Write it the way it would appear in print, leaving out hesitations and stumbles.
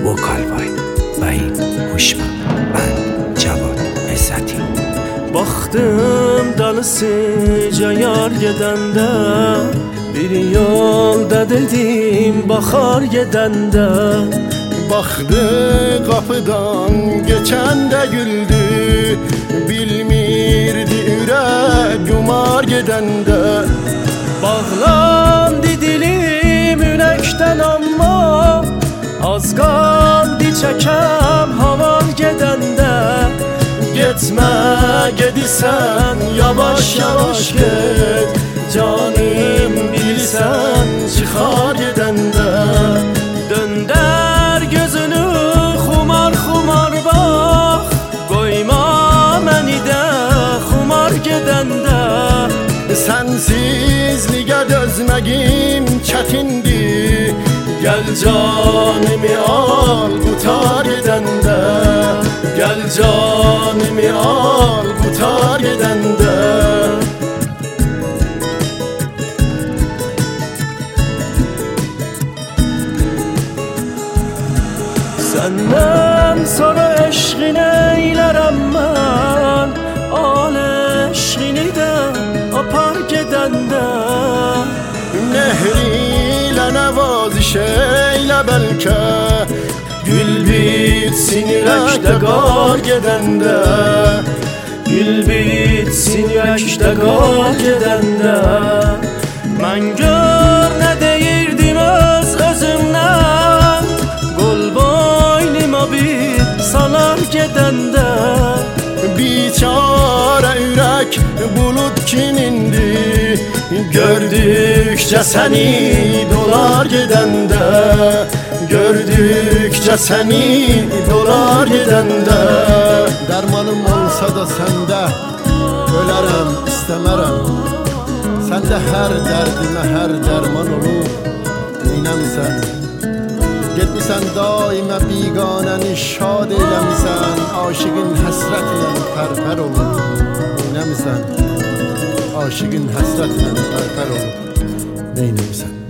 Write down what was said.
Vokal Vay Vahid Huşman. Ben Cavad Esati. Baxdım dalısıca yar gedəndə, bir yolda dedim baxar gedəndə. Baxdı qapıdan geçəndə güldü, bilmirdi ürək yumar gedəndə. Bağlandı dilim ürəkdən amma, az qaldı çəkəm havar gedəndə. Getmə gedirsən yavaş yavaş get, canım bilsən çıxar gedəndə. Döndər gözünü xumar xumar bax, qoyma məni də xumar gedəndə. Sensizliğe dözməyim çətindir, Gəl canımı al qutar gedəndə, Gəl canımı al qutar gedəndə. Səndən sonra eşqini eylərəm mən, al eşqini də apar gedəndə. Nehriyle nevaziş eyle belki, Gül bitsin ürəkdə qar gedəndə, Gül bitsin ürəkdə qar gedəndə. Mən gör nə deyirdim özümdən, qol boynuma bir salar gedəndə. biçare ürək bulut kimindir, Gördükcə səni dolar gedəndə, gördükcə səni dolar gedəndə. Dərmanım olsa da səndə, ölərəm istəmərəm. Səndə hər dərdimə hər dərman olur, neynəmisən? Getmisən daimə biganəni şad eyləmisən, aşıqın həsrətlə pərpər olur, neynəmisən? Aşıqın həsrətlə pərpər olur, neynəmisən?